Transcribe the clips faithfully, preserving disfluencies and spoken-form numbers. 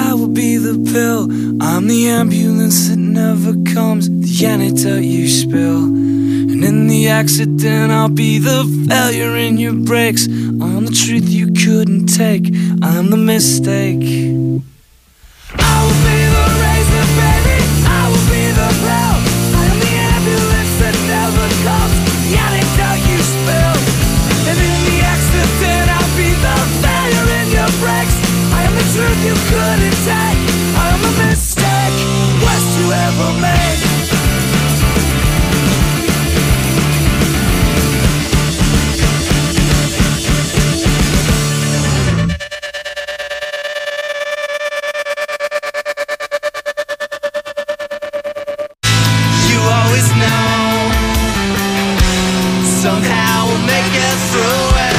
I will be the pill. I'm the ambulance that never comes, the antidote you spill. And in the accident, I'll be the failure in your brakes. I'm the truth you couldn't take, I'm the mistake. I will be the razor, baby, I will be the pill. I am the ambulance that never comes, the antidote you spill. And in the accident, I'll be the failure in your brakes. I am the truth you couldn't take, I am a mistake, worst you ever made. You always know, somehow we'll make it through it.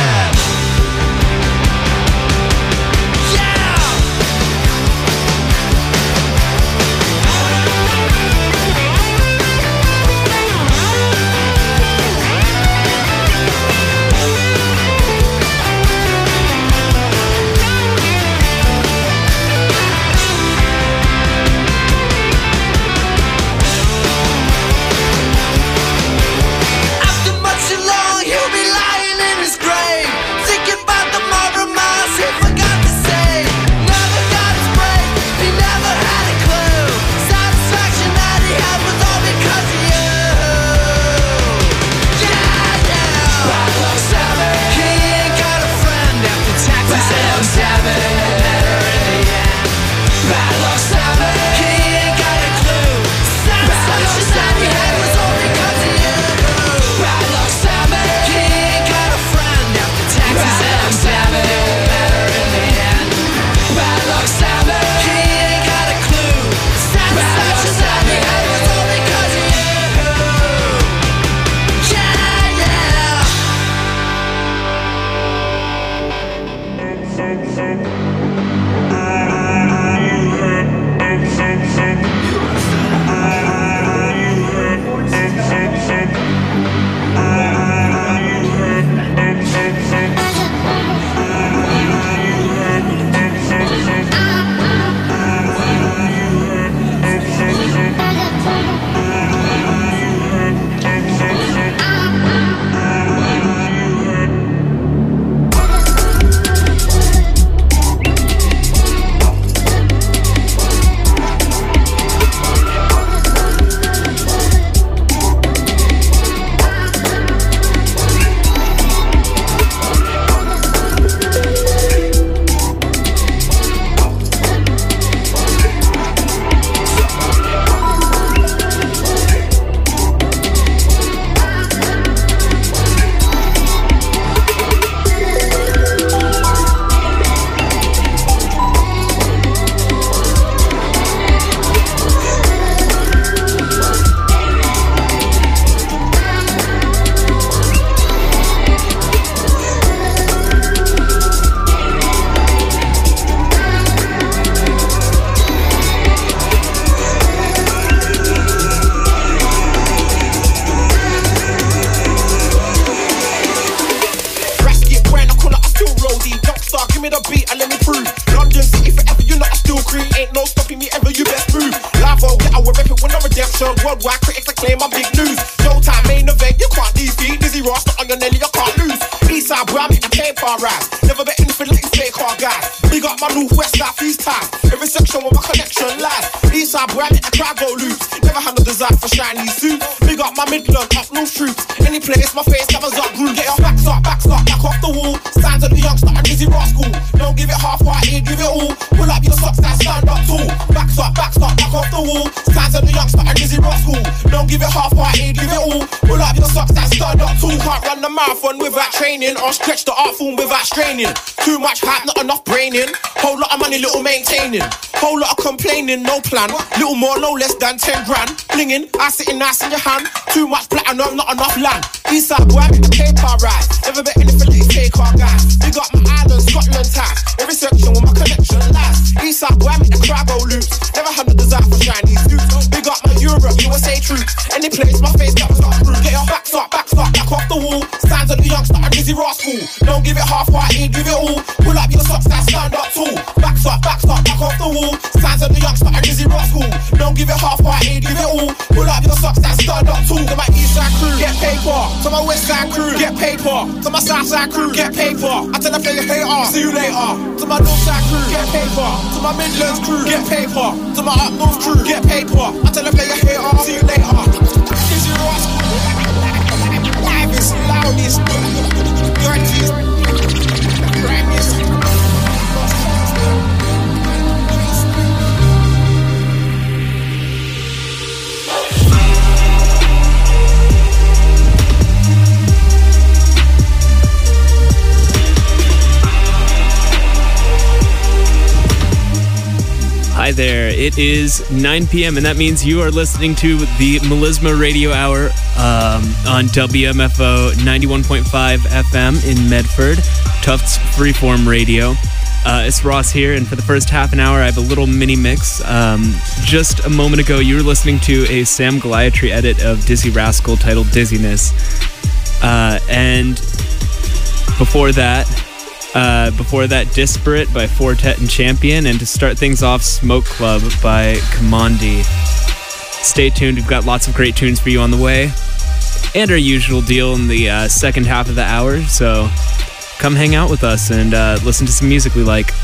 Worldwide critics acclaim my big news. Showtime main event, you can't defeat. Dizzy Ross, not on your Nelly, you can't lose. Eastside boy, I make the paper rise. Never bet anything like these fake car guys. Big up my northwest, south east time. Every section where my connection lies. Eastside boy, I make the crowd go loose. Never had no desire for shiny suits. Big up my Midland, up north troops. Any place, my face covers up groove. Get your backs up, backs up, back off the wall. Stand to the youngster and Dizzy Ross school. Don't give it half-hearted, give it all. Pull up your socks, now stand up tall. Backs up, backs up, back off the wall. Stand to the youngster and Dizzy Ross school. Don't give it half-hearted, give it all. Pull up your socks, now stand up tall. Can't run the marathon without training, or stretch the art form without straining. Too much hype, not enough braining. Whole lot of money, little maintaining. Whole lot of complaining, no plan. Little more, no less than ten grand. Blinging, I sitting nice in your hand. Too much platinum, not enough land. Eastside boy, I make the paper rise. Never bet anything like these fake car guys. Big up my island, Scotland ties. Every section where my connection lies. Eastside boy, I make the crowd go loose. Never had no desire for shiny suits. Big up my Europe, U S A troops. Any place, my face that was not through. Get your backs up, backs up, back off the wall. Signs of the youngster and Dizzy Rascal. Don't give it half-hearted, give it all. Pull up your socks, that stand up tall. Backs up, backs up, back off the wall. Signs of the youngster and Dizzy Rascal. Don't give it half-hearted, give it all. Pull up your socks, that stand up tall. To my east side crew, get paper. To my west side crew, get paper. To my south side crew, get paper. I tell the player hater, see you later. To my north side crew, get paper. To my Midlands crew, get paper. To my up north crew, get paper. I tell the player hater, see you later. Dizzy Rascal, livest, loudest, dirtiest, grimiest. Hi there, it is nine p.m. and that means you are listening to the Melisma Radio Hour um, on W M F O ninety-one point five F M in Medford, Tufts Freeform Radio. Uh, it's Ross here, and for the first half an hour I have a little mini mix. Um, just a moment ago you were listening to a Sam Goliatry edit of Dizzy Rascal titled Dizziness. Uh, and before that, Uh, before that, Disparate by Fortet and Champion, and to start things off, Smoke Club by Commandi. Stay tuned, we've got lots of great tunes for you on the way, and our usual deal in the uh, second half of the hour, so come hang out with us and uh, listen to some music we like.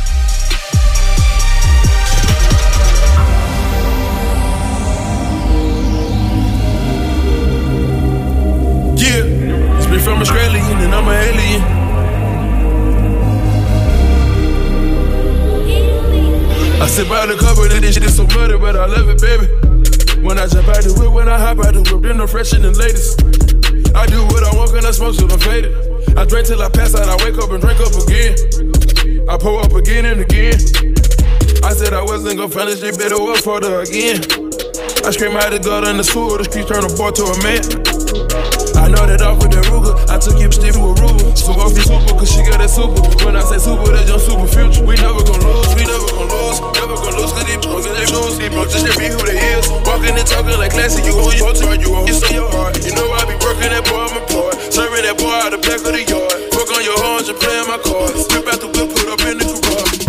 Yeah, it's me from Australia and I'm an alien. I sit by the cupboard and this shit is so muddy, but I love it, baby. When I jump out the whip, when I hop out the whip, then I'm fresh and the latest. I do what I want, and I smoke till I'm faded. I drink till I pass out, I wake up and drink up again. I pour up again and again. I said I wasn't gonna finish it, better work for the again. I scream out the gut in the sewer, the streets turn a boy to a man. I know that off with that Ruger, I took him Steve to a Ruger. So off the super, cause she got that super. When I say super, that's your super future. We never gon' lose, we never gon' lose. Never gon' lose, cause these punks in their shoes. These punks just be who they is. Walking and talking like classic, you hold your heart, you hold your heart. You know I be working that boy, I'm employed. Serving that boy out the back of the yard. Fuck on your horns and playing my cards. Whip out the whip, put up in the garage.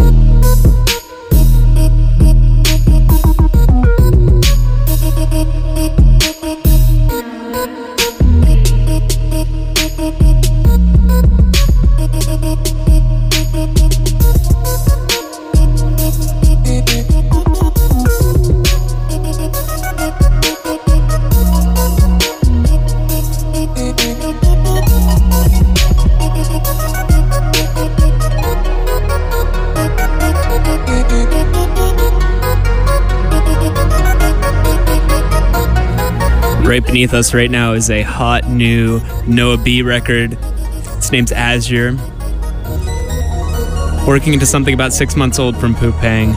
Right beneath us right now is a hot new Noah B record. Its name's Azure. Working into something about six months old from Pupang.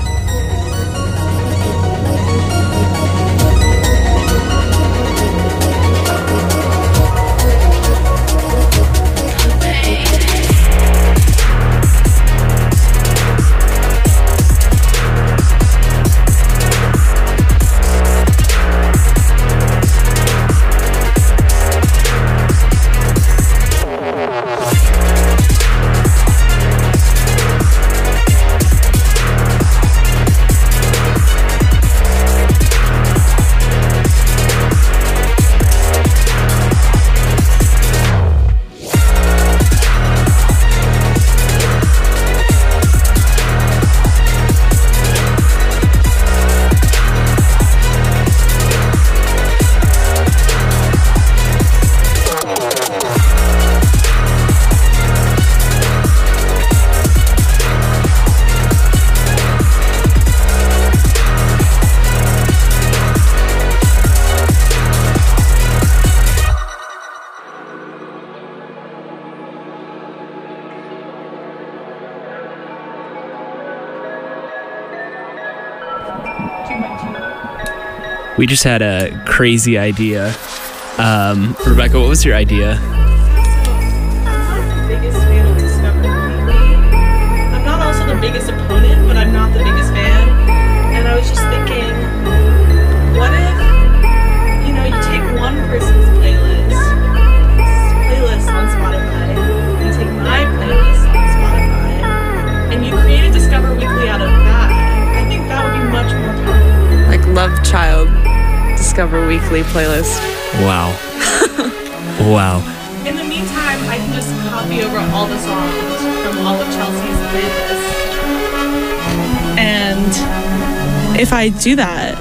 We just had a crazy idea. Um, Rebecca, what was your idea? I'm not the biggest fan of Discovery lately. I'm not also the biggest opponent, but I'm not the biggest fan. And I was just thinking, what if Discover Weekly playlist. Wow. Wow. In the meantime, I can just copy over all the songs from all of Chelsea's playlists. And if I do that,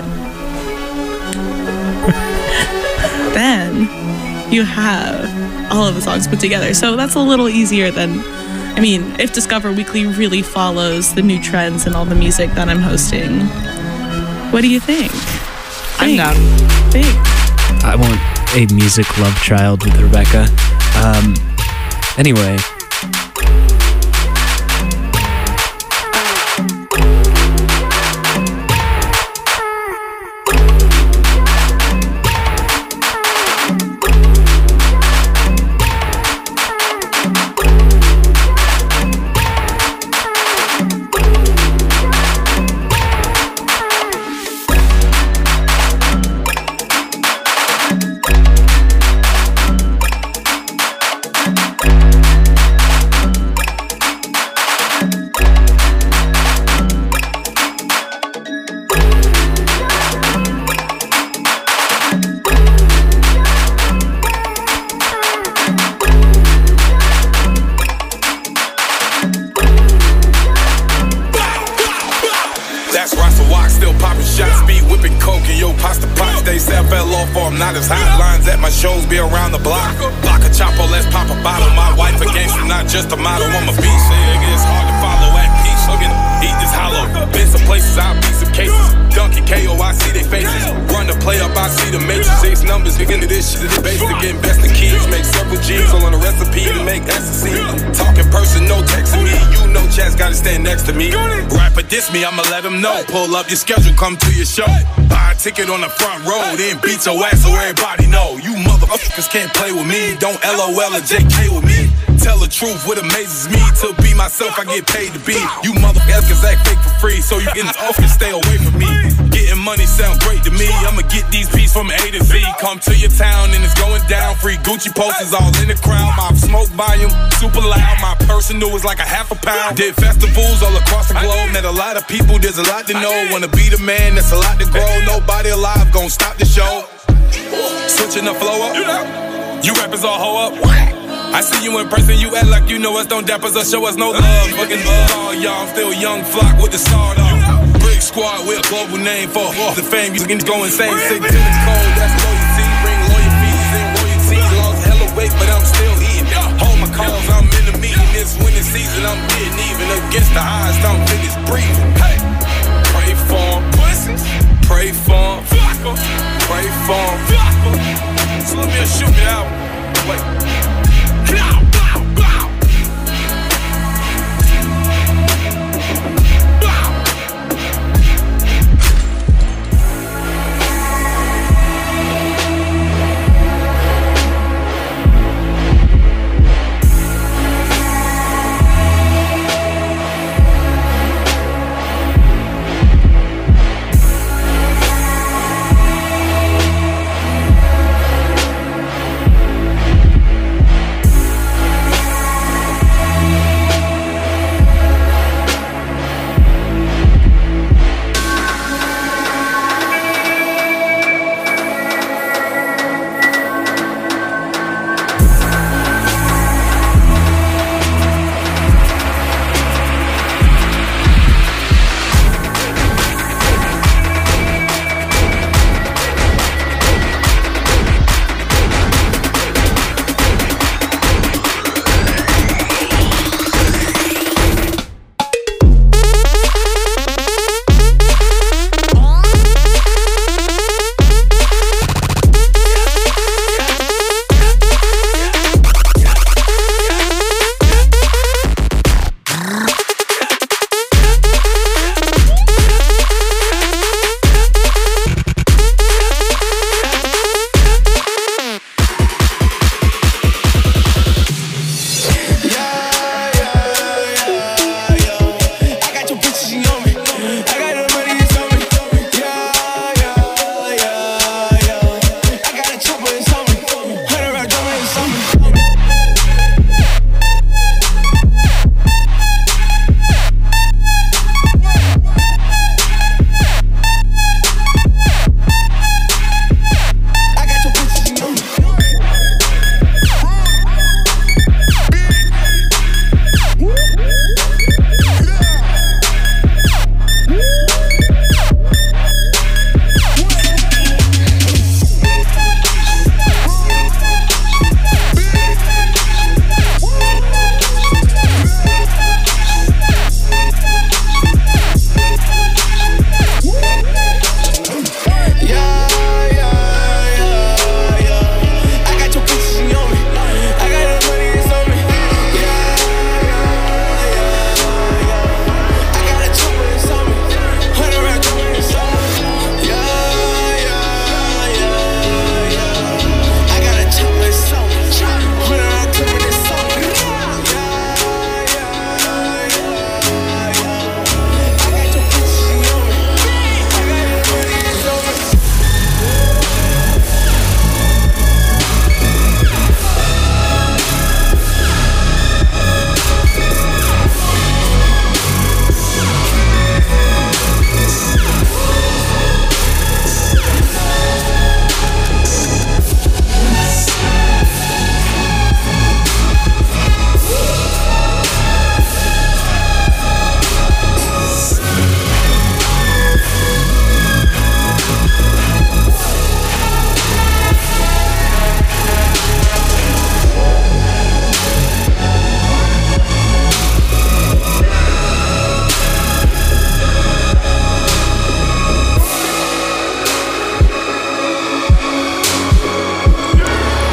then you have all of the songs put together. So that's a little easier than, I mean, if Discover Weekly really follows the new trends and all the music that I'm hosting. What do you think? I'm down. Think. I want a music love child with Rebecca. Um, anyway. Not as hot lines at my shows be around the block. Block a chopper, let's pop a bottle. My wife a gangster, not just a model. I'm a beast, nigga. It's hard to follow at peace. Look at eat this hollow. Been some places, I'll beat some cases. Donkey K O, I see they faces. Run the play up, I see the matrix. Ace numbers, begin to this shit is basic. Invest in keys, make several G's. All on a recipe to make ecstasy. Talk in person, no texting me. You know Chaz gotta stand next to me. Rapper diss me, I'ma let him know. Pull up your schedule, come to your show. Buy a ticket on the front row, then beat your ass so everybody know. You motherfuckers can't play with me. Don't L O L or J K with me. Tell the truth, what amazes me. To be myself, I get paid to be. You motherfuckers act fake for free, so you get off and stay away from me. Getting money sound great to me. I'ma get these pieces from A to Z. Come to your town and it's going down. Free Gucci posters all in the crowd. My smoke volume super loud. My personal is like a half a pound. Did festivals all across the globe. Met a lot of people, there's a lot to know. Wanna be the man, that's a lot to grow. Nobody alive gon' stop the show. Switching the flow up. You rappers all hoe up. I see you in person, you act like you know us. Don't dap us or show us no love. Fucking love all y'all, still young flock with the start off. Brick squad, we're a global name for the fame. You can go insane, sick to the cold, that's loyalty. Bring lawyer fees and royalty. Lost hella weight, but I'm still eating. Hold my calls, I'm in the meeting. This winning season, I'm getting even. Against the odds, I'm finished breathing. Hey, pray for 'em. Pray for 'em. Pray for 'em. So let me shoot it out. Wait.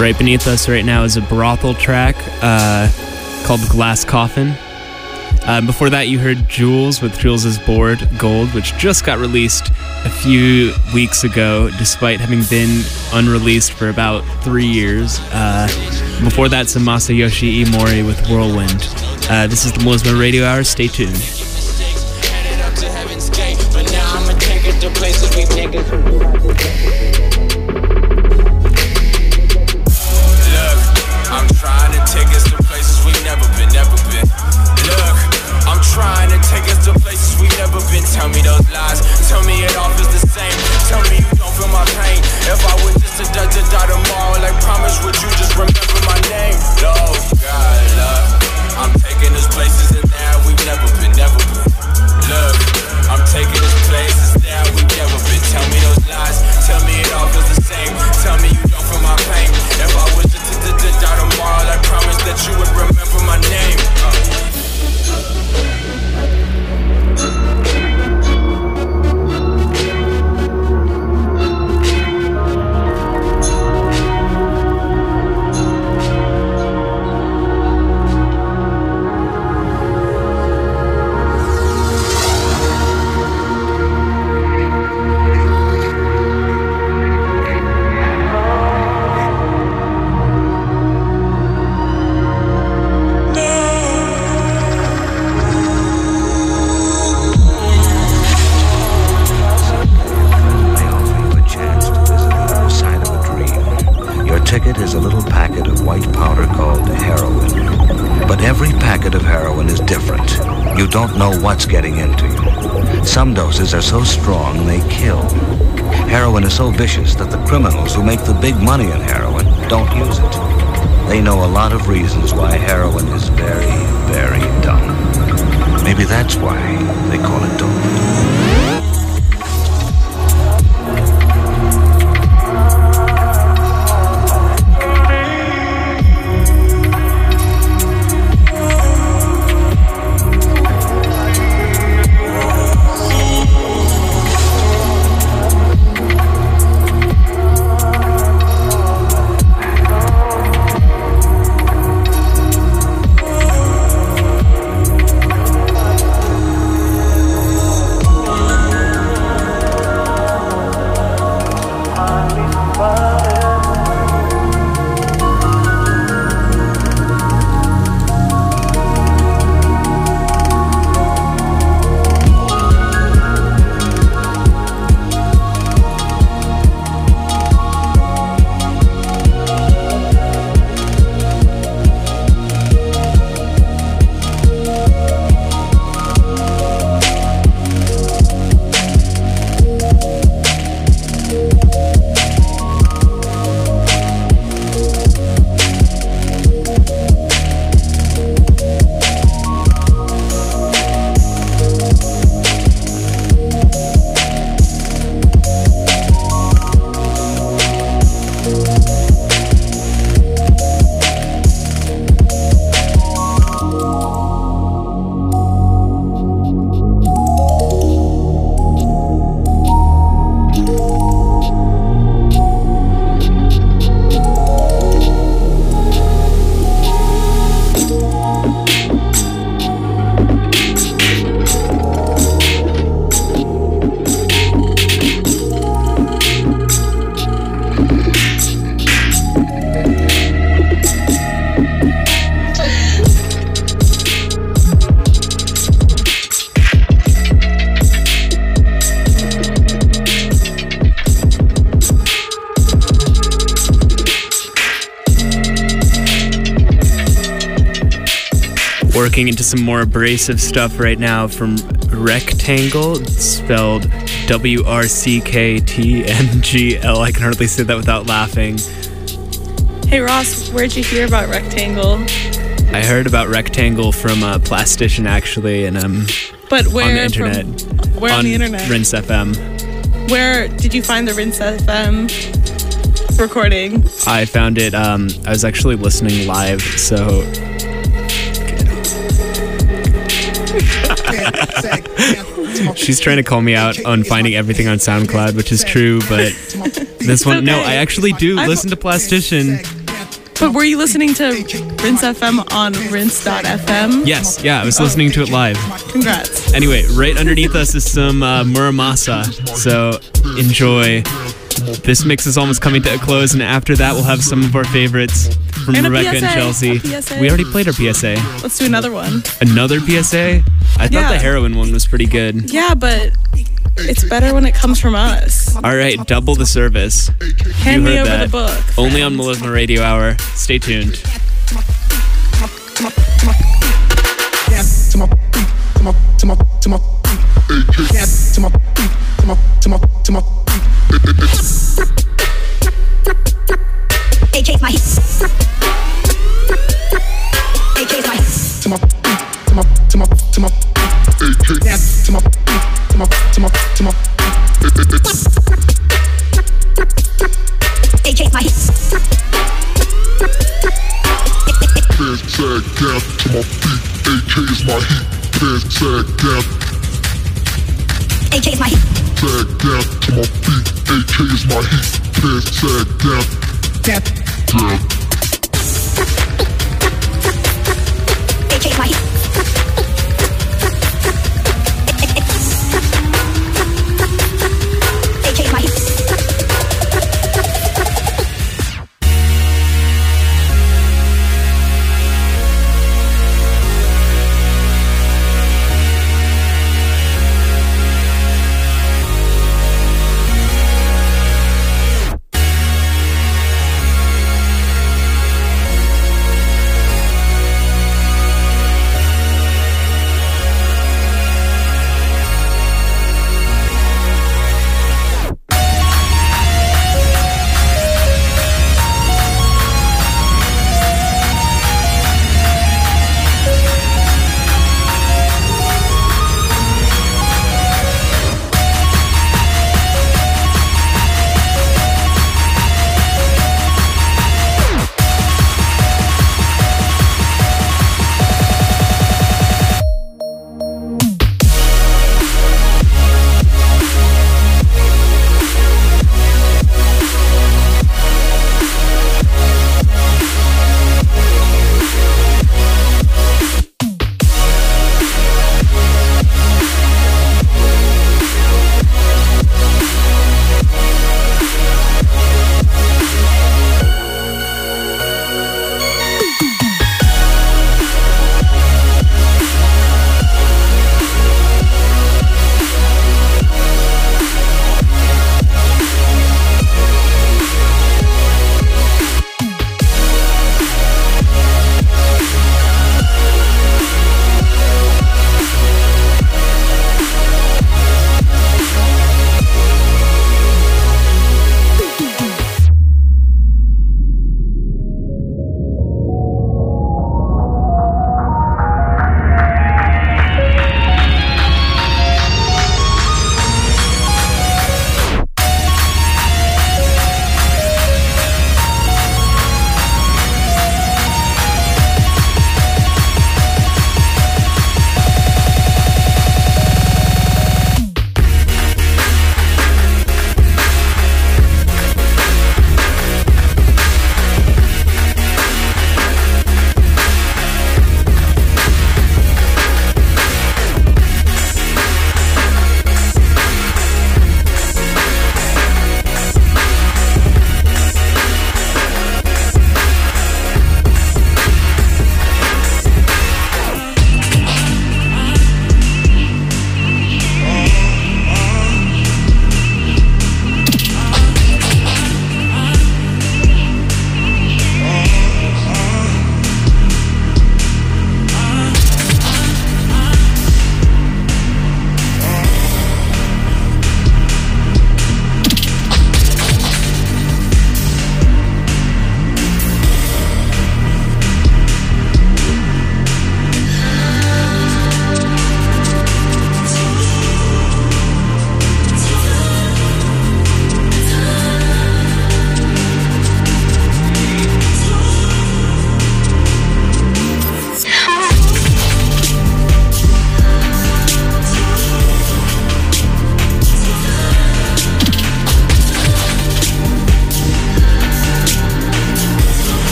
Right beneath us right now is a Brothel track uh, called Glass Coffin. Uh, before that, you heard Jules with Jules' Board Gold, which just got released a few weeks ago, despite having been unreleased for about three years. Uh, before that, some Masayoshi Imori with Whirlwind. Uh, this is the Melisma Radio Hour. Stay tuned. I'm trying to take us to places we've never been, never been. Look, I'm trying to take us to places we've never been. Tell me those lies, tell me it all feels the same. Tell me you don't feel my pain. If I was just a die to die tomorrow, like promise, would you just remember my name? No, God, love, I'm taking us places in there we've never been, never been. Look, I'm taking us places there we've never been. Tell me those lies, tell me it all feels the same. Tell me you don't feel my pain. If I was just to die tomorrow, I promise that you would remember my name. Uh. Ticket is a little packet of white powder called heroin. But every packet of heroin is different. You don't know what's getting into you. Some doses are so strong they kill. Heroin is so vicious that the criminals who make the big money in heroin don't use it. They know a lot of reasons why heroin is very, very dumb. Maybe that's why they call it dope. Working into some more abrasive stuff right now from Rectangle, spelled W R C K T N G L. I can hardly say that without laughing. Hey Ross, where'd you hear about Rectangle? I heard about Rectangle from a Plastician actually, and um, but where on the internet. From, where on, on the internet? Rinse F M. Where did you find the Rinse F M recording? I found it. Um, I was actually listening live, so. She's trying to call me out on finding everything on SoundCloud, which is true, but this one, no, I actually do listen to Plastician. But were you listening to Rinse F M on rinse dot f m? Yes, yeah, I was listening to it live. Congrats. Anyway, right underneath us is some uh, Muramasa, so enjoy. This mix is almost coming to a close, and after that we'll have some of our favorites from And a Rebecca P S A, and Chelsea. a P S A. We already played our P S A. Let's do another one. Another P S A? I thought Yeah. the heroin one was pretty good. Yeah, but it's better when it comes from us. All right, double the service. Hand You me heard over that. the book. Only on Melisma Radio Hour. Stay tuned. To my feet, to my, to my, to my feet. To my feet, to my, to my, to my feet. A K's my heat. A K's my heat. To my feet, to my, to my, to my feet. To my feet, to my, to my, to my feet. A K's my heat. Pants sag gap to my feet. A K is my heat. Pants sag gap. A K's my heat. Sag gap to my feet. A K is my heat. Pants sag gap. Gap. Gap. A K's my heat. A K's my heat.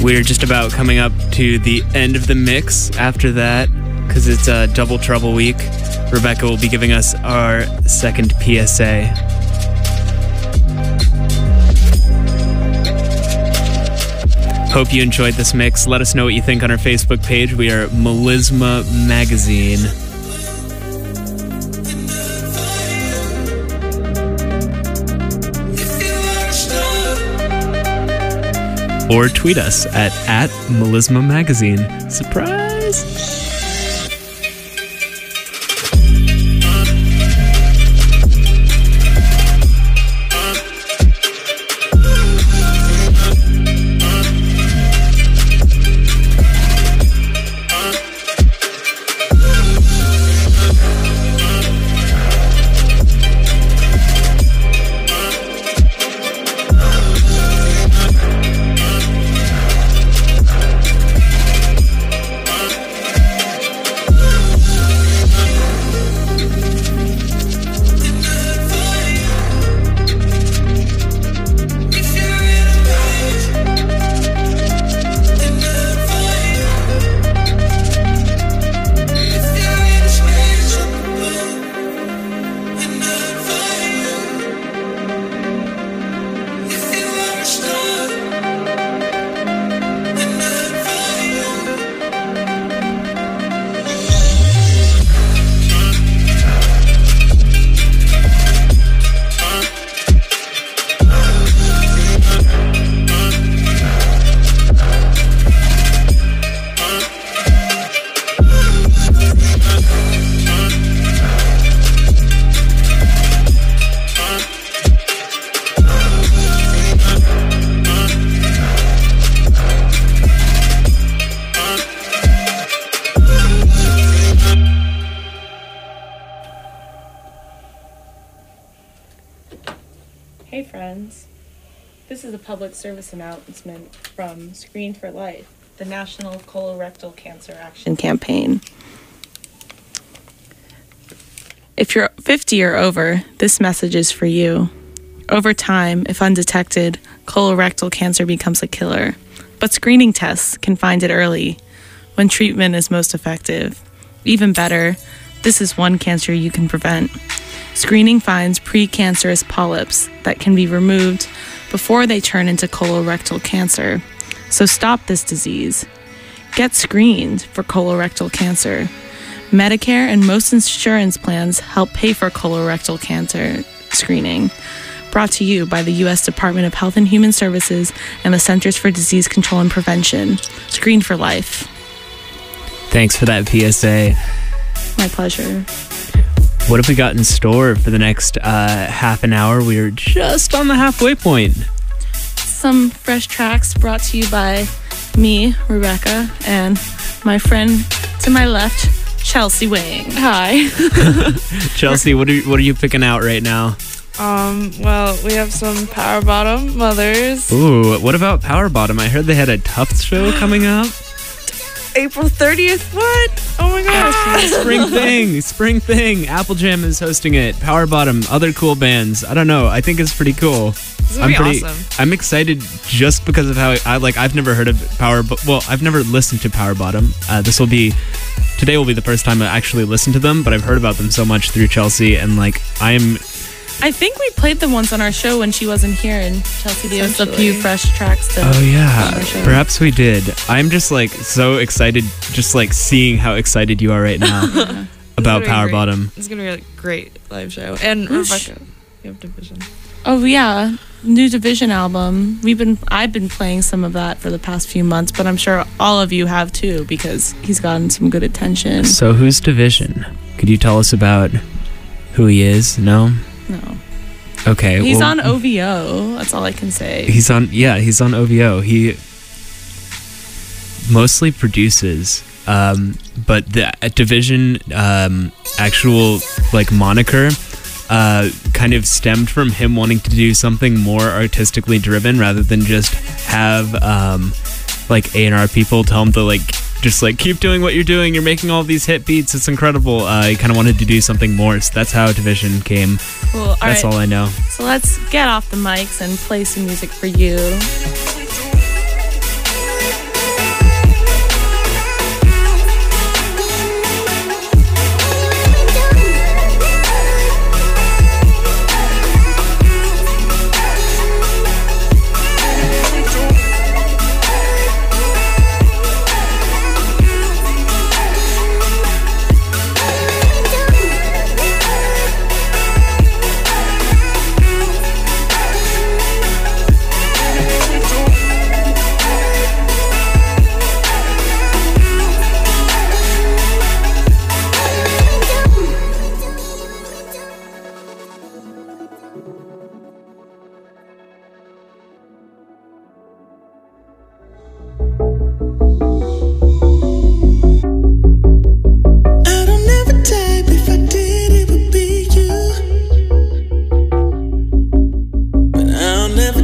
We're just about coming up to the end of the mix after that, because it's a double trouble week. Rebecca will be giving us our second P S A. Hope you enjoyed this mix. Let us know what you think on our Facebook page. We are Melisma Magazine. Or tweet us at, at Melisma Magazine. Surprise! Hey friends, this is a public service announcement from Screen for Life, the National Colorectal Cancer Action Campaign. If you're fifty or over, this message is for you. Over time, if undetected, colorectal cancer becomes a killer. But screening tests can find it early, when treatment is most effective. Even better, this is one cancer you can prevent. Screening finds precancerous polyps that can be removed before they turn into colorectal cancer. So stop this disease. Get screened for colorectal cancer. Medicare and most insurance plans help pay for colorectal cancer screening. Brought to you by the U S Department of Health and Human Services and the Centers for Disease Control and Prevention. Screen for Life. Thanks for that P S A. My pleasure. What have we got in store for the next uh, half an hour? We're just on the halfway point. Some fresh tracks brought to you by me, Rebecca, and my friend to my left, Chelsea Wang. Hi. Chelsea, what are you, what are you picking out right now? Um, well, we have some Power Bottom Mothers. Ooh, what about Power Bottom? I heard they had a Tufts show coming up. April thirtieth, what? Oh my gosh. Spring thing, spring thing. Apple Jam is hosting it. Power Bottom, other cool bands. I don't know. I think it's pretty cool. This I'm be pretty. Awesome. I'm excited just because of how I, I like. I've never heard of Power. Well, I've never listened to Power Bottom. Uh, this will be today. Will be the first time I actually listened to them, but I've heard about them so much through Chelsea, and like I'm. I think we played them once on our show when she wasn't here, and Chelsea gave us a few fresh tracks to Oh yeah, perhaps we did. I'm just like so excited, just like seeing how excited you are right now yeah. about Power Bottom. It's gonna be a great live show. And Whoosh. Rebecca, you have Division. Oh yeah, new Division album. We've been I've been playing some of that for the past few months, but I'm sure all of you have too because he's gotten some good attention. So who's Division? Could you tell us about who he is? No. No. Okay. He's well, on O V O. That's all I can say. He's on. Yeah, he's on O V O. He mostly produces, um, but the Division um, actual like moniker uh, kind of stemmed from him wanting to do something more artistically driven rather than just have um, like A and R people tell him to like just like keep doing what you're doing. You're making all these hit beats. It's incredible. Uh, he kind of wanted to do something more. So that's how Division came. Cool. All that's right. all I know. So let's get off the mics and play some music for you.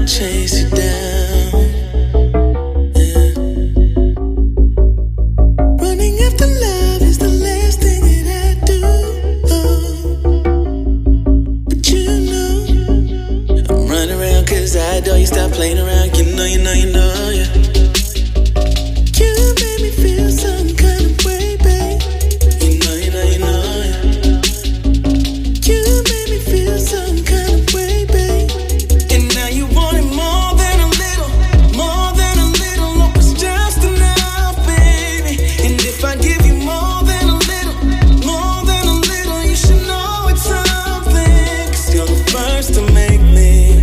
chase you down. Yeah. Running after love is the last thing that I do. Oh. But you know, I'm running around cause I adore you. Stop playing around, you know, you know, you know, yeah. You made me feel some kind of way, babe. You know, you know, you know, yeah. You made me feel some kind of way, babe. And now you want it more than a little, more than a little. Hope it's just enough, baby. And if I give you more than a little, more than a little, you should know it's something. Cause you're the first to make me.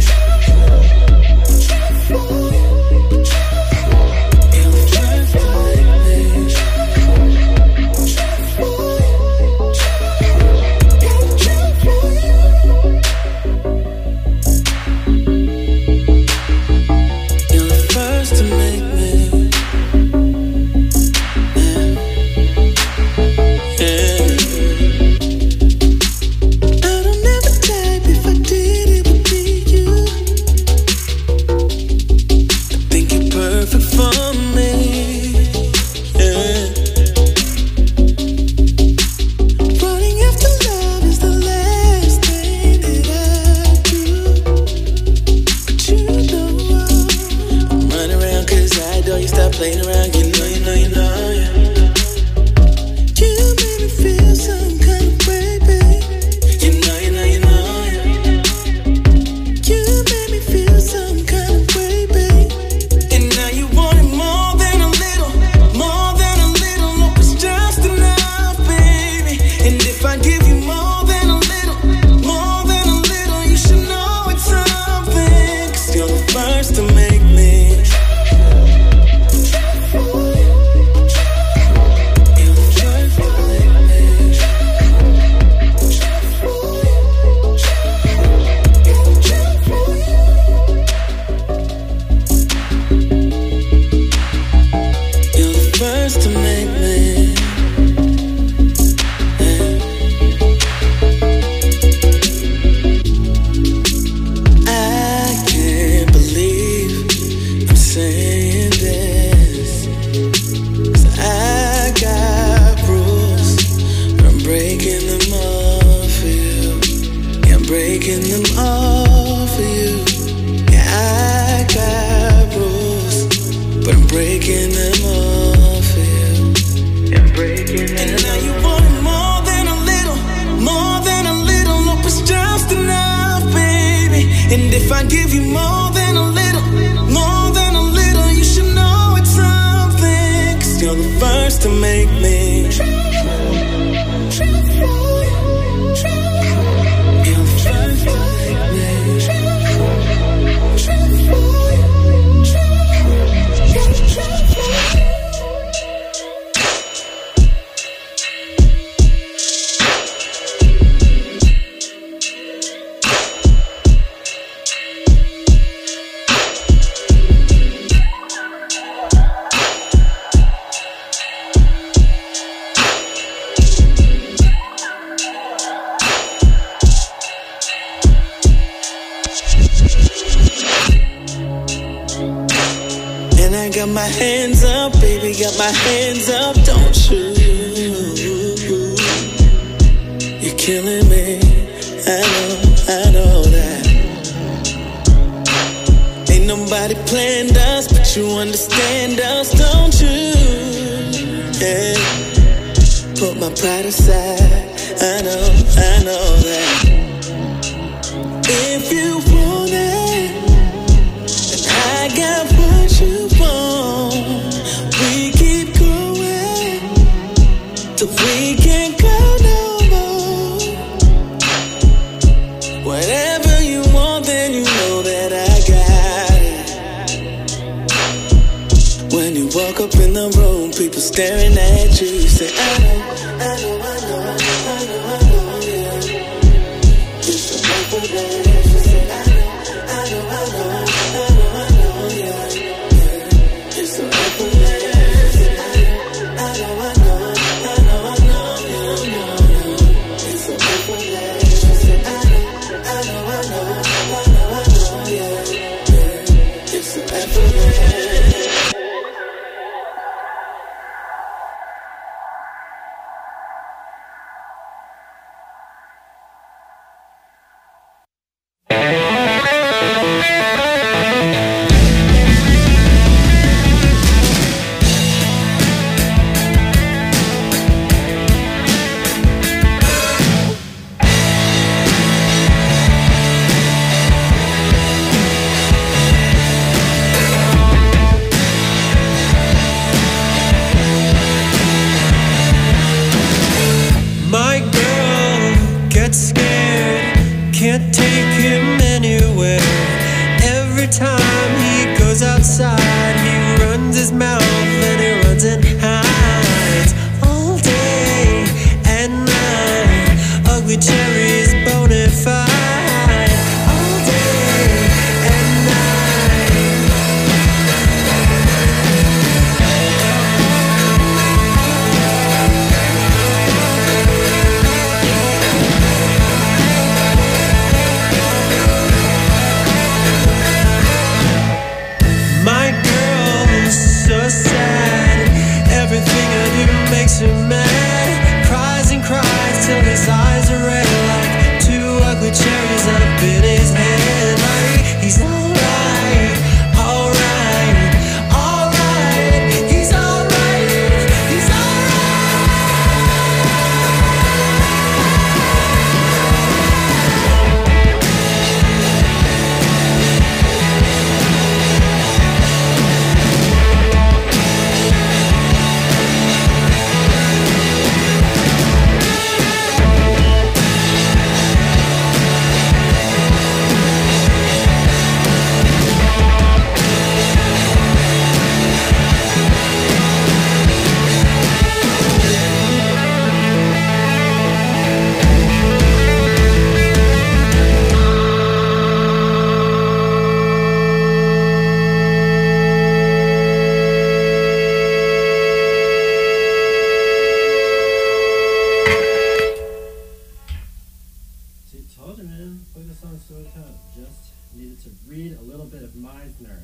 every time he goes outside, he runs his mouth and he runs and hides all day and night. Ugly cherries, bona fide, all day and night. My girl is so sad. Everything I do makes her mad. Cries and cries till his eyes are red like two ugly cherries up in his head. Like he's alright, alright, alright. He's alright, he's Told you, man. Play the song so it out. Just needed to read a little bit of Meisner.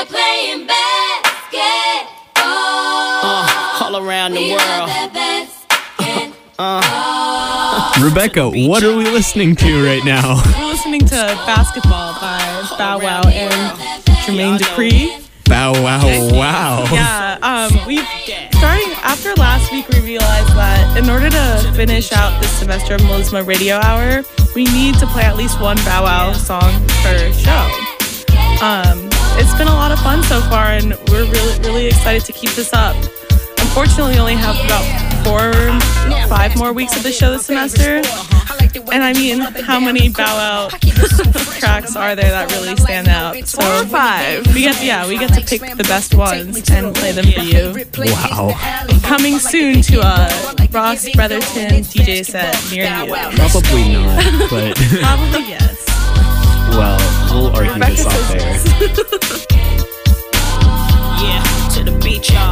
playing basketball. Uh, all around the world. Uh. Rebecca, what are we listening to right now? We're listening to Basketball by Bow Wow and Jermaine Dupri. Bow Wow, wow. Yeah, um, we starting after last week, we realized that in order to finish out this semester of Melisma Radio Hour, we need to play at least one Bow Wow song per show. Um, it's been a lot of fun so far, and we're really, really excited to keep this up. Unfortunately, we only have about four, five more weeks of the show this semester. And I mean, how many Bow Wow tracks are there that really stand out? So Four or five. We get, yeah, we get to pick the best ones and play them for you. Wow. Coming soon to a Ross Brotherton D J set near you. Probably not, but Probably yes. well, we'll argue Rebecca this off there. Yeah, to the beach, y'all.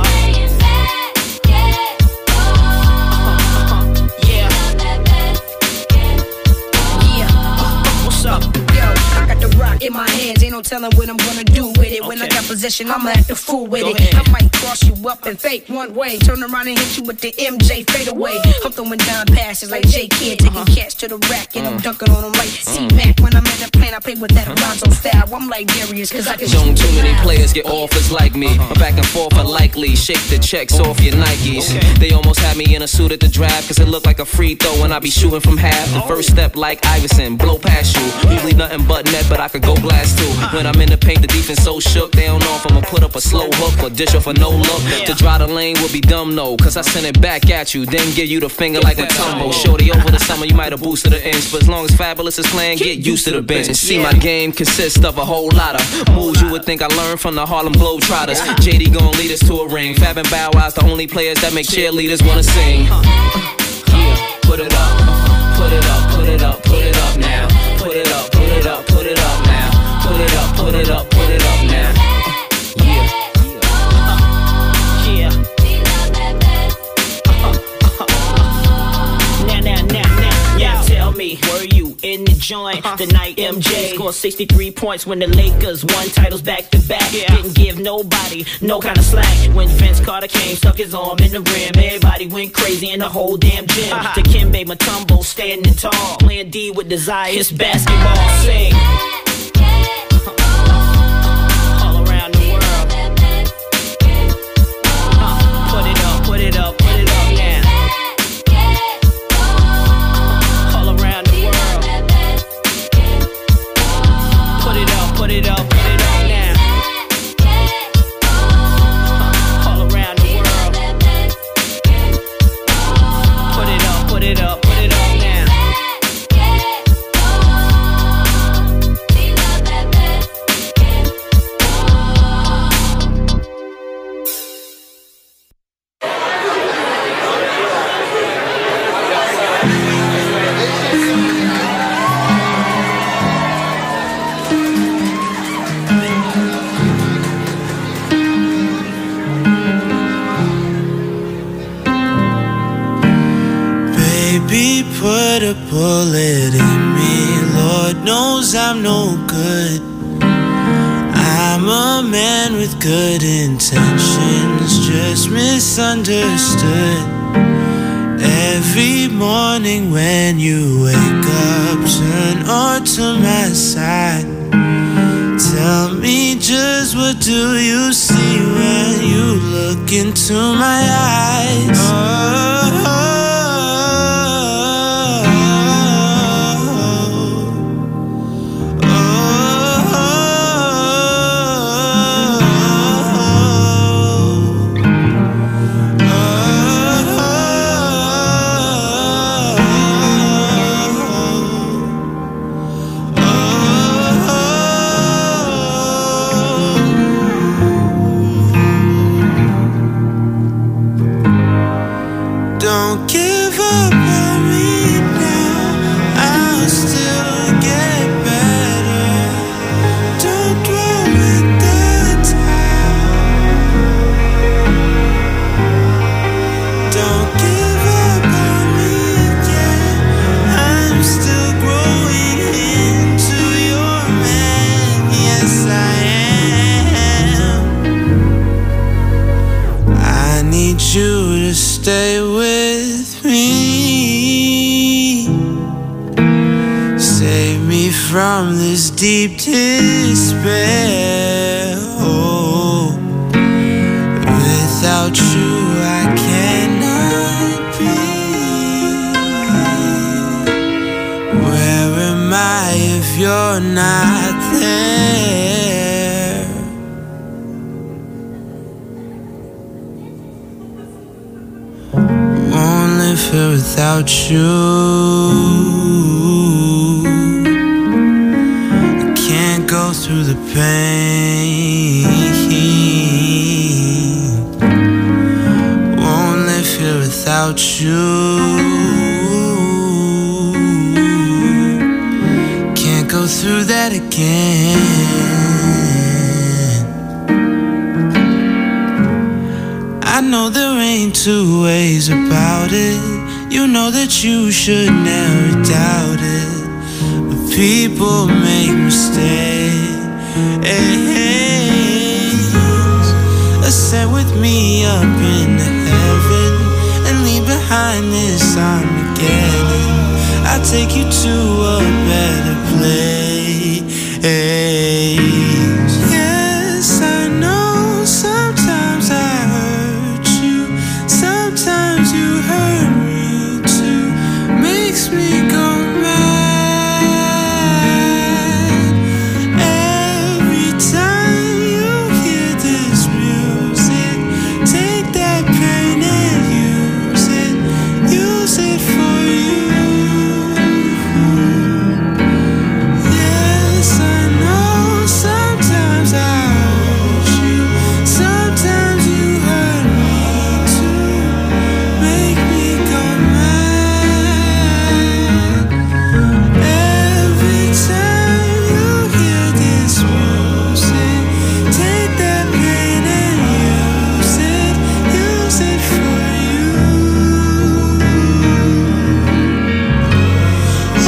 In my hands, ain't no telling what I'm gonna do with it. When I got possession, I'ma act the fool with it. I might cross you up and fake one way, turn around and hit you with the M J fade away. I'm throwing down passes like J Kid, taking cats to the rack and I'm dunking on them like C-Mac. When I'm in the plane, I play with that Alonzo style. I'm like Darius, cause I can shoot. Don't too many players get offers like me. I'm back and forth unlikely. Shake the checks off your Nikes. They almost had me in a suit at the draft, cause it looked like a free throw and I be shooting from half. The first step like Iverson, blow past you. Usually nothing but net, but I could go blast too. When I'm in the paint, the defense so shook, they don't know if I'ma put up a slow hook or dish off a no look. To dry the lane would be dumb, no, cause I send it back at you, then give you the finger like a tumble. Shorty, over the summer you might have boosted the inch, but as long as Fabulous is playing, get used to the bench. And see, my game consists of a whole lot of moves you would think I learned from the Harlem Globetrotters. J D gon' lead us to a ring. Fab and Bow Wow's the only players that make cheerleaders wanna sing. Yeah, put it up, put it up, put it up, put it up now. Put it up, put it up, put it up now. Put it up, put it up, put it up now. Yeah. Yeah. Now, now, now, now, yeah. Tell me, were you in the joint the night M J scored sixty-three points when the Lakers won titles back to back? Didn't give nobody no kind of slack. When Vince Carter came, stuck his arm in the rim, everybody went crazy in the whole damn gym. Dikembe Mutombo standing tall, playing D with desire. It's basketball. Sing. Put it up, put it up now. All around the world. Put it up, put it up, put it up now. All around the world. Put it up, put it up, put it up now. Put a bullet in me, Lord knows I'm no good. I'm a man with good intentions, just misunderstood. Every morning when you wake up, turn onto my side. Tell me just what do you see when you look into my eyes? Oh, you to stay with me. Save me from this deep despair. Oh, without you I cannot be. Where am I if you're not there? Won't live here without you. I can't go through the pain. Won't live here without you. Can't go through that again. I know there ain't two ways about it. You know that you should never doubt it. But people make mistakes. Ascend with me up into heaven and leave behind this Armageddon. I'll take you to a better place. Yes, I know sometimes I hurt you, sometimes you hurt me too. Makes me go mad every time you hear this music. Take that pain and use it, use it for you. Yes, I know sometimes I hurt you, sometimes you hurt me too. Make me go mad every time you hear this music. Take that pain and use it, use it for you. Oh,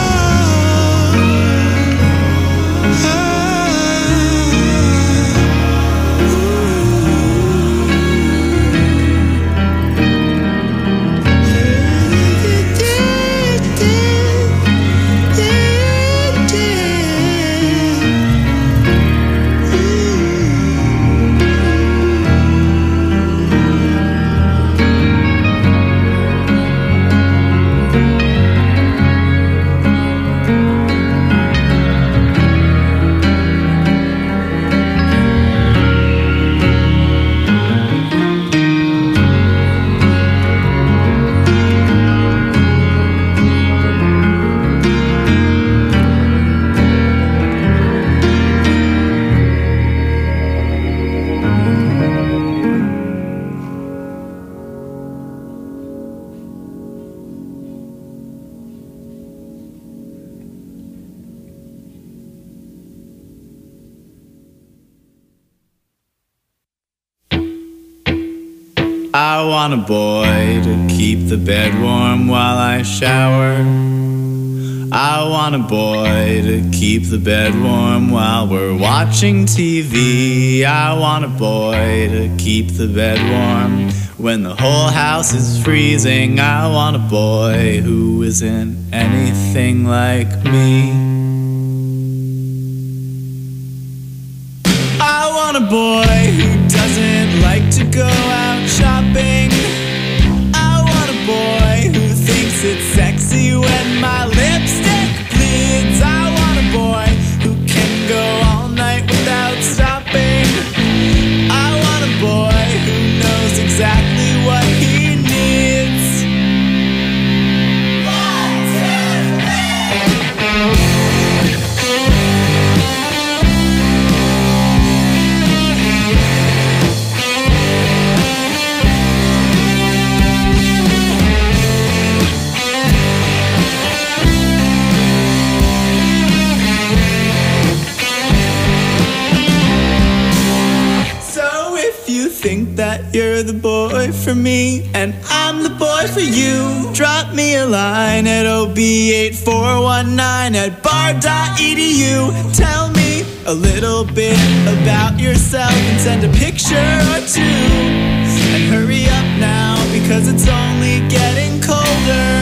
I want a boy to keep the bed warm while I shower. I want a boy to keep the bed warm while we're watching T V. I want a boy to keep the bed warm when the whole house is freezing. I want a boy who isn't anything like me. I want a boy who doesn't like to go out shopping. I want a boy who thinks it's sexy when my lipstick bleeds. I want a boy who can go all night without stopping. I want a boy who knows exactly what he needs. One, two, think that you're the boy for me and I'm the boy for you. Drop me a line at O B eight four one nine at bar dot E D U. Tell me a little bit about yourself and send a picture or two. And hurry up now, because it's only getting colder.